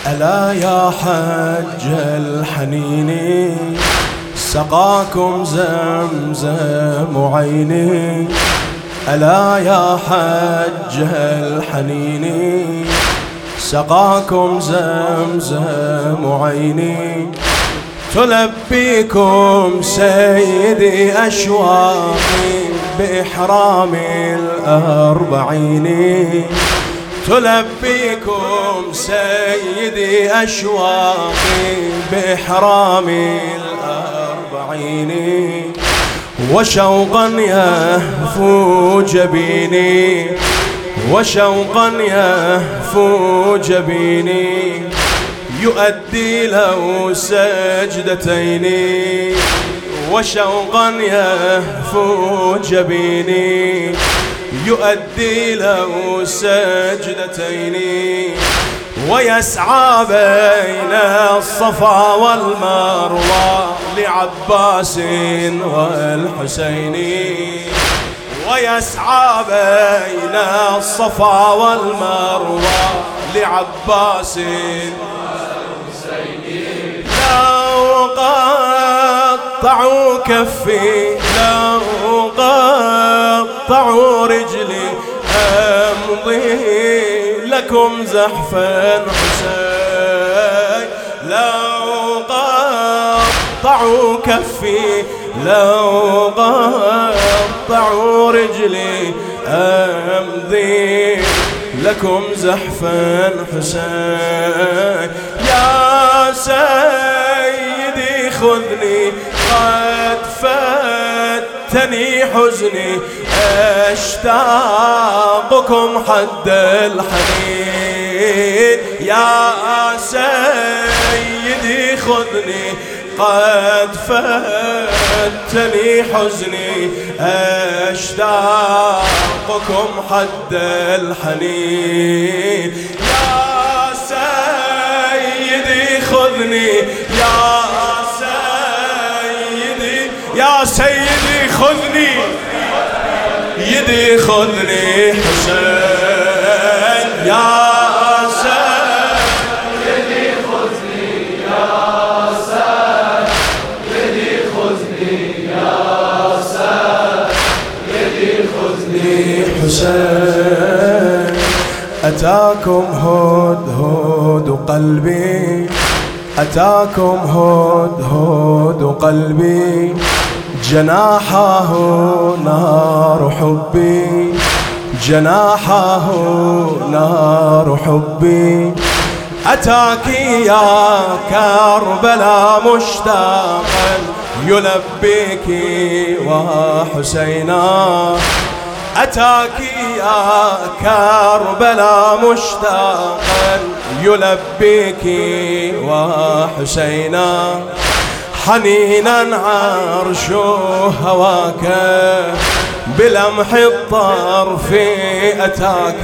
ألا يا حج الحنين سقاكم زمزم عيني. ألا يا حج الحنين سقاكم زمزم عيني. تلبيكم سيدي أشواقي بإحرام الأربعين. تلبيكم سيدي أشواقي بإحرام الأربعين. وشوقا يهفو جبيني وشوقا يهفو جبيني. يؤدي له سجدتين وشوقا يهفو جبيني. يؤدي له سجدتين. ويسعى بين الصفا والمروة لعباس والحسين. ويسعى بين الصفا والمروة لعباس والحسين. لو قطعوا كفي لو قطعوا رجلي أمضي لكم زحفا حسين. لو قطعوا كفي لو قطعوا رجلي أمضي لكم زحفا حسين. يا سيدي خذني قد فتني حزني أشتاقكم حد الحنين. يا سيدي خذني قد فتني حزني أشتاقكم حد الحنين. يا سيدي خذني يا سيدي خذني يدي خذني حسين. يا سيدي خذني يا سيدي خذني يا سيدي خذني حسين. أتاكم هدهد قلبي أتاكم هدهد قلبي. جناحه نار حبي جناحه نار حبي. أتاك يا كربلاء مشتاقا يلبيك وحسينا. أتاك يا كربلاء مشتاقا يلبيك وحسينا. حنينا عرش هواك بلمح الطرف أتاك.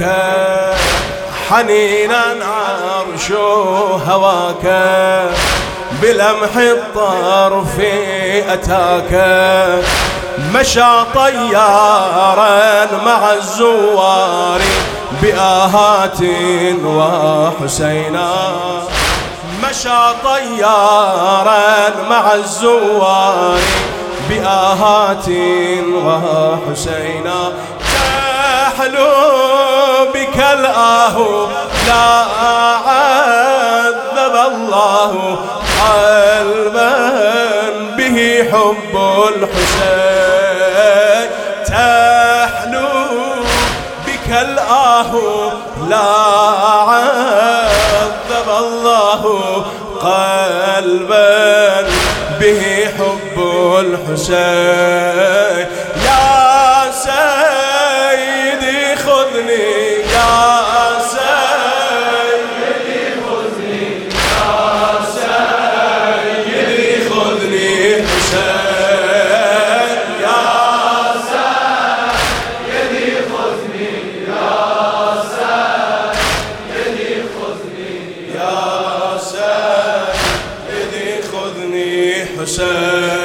حنينا عرش هواك بلمح الطرف أتاك. مشى طيارا مع الزوار بآهات وحسينا. مشى طيارا مع الزوار بآهات وحسينا. تحلو بك الآه لا عذب الله قلبا به حب الحسين. تحلو بك الآه لا عذب الله قلبا به حب الحسين. يا سيدي خذني يا سيدي خذني يا سيدي خذني حسين. يا سيدي خذني يا سيدي خذني يا سيدي خذني حسين.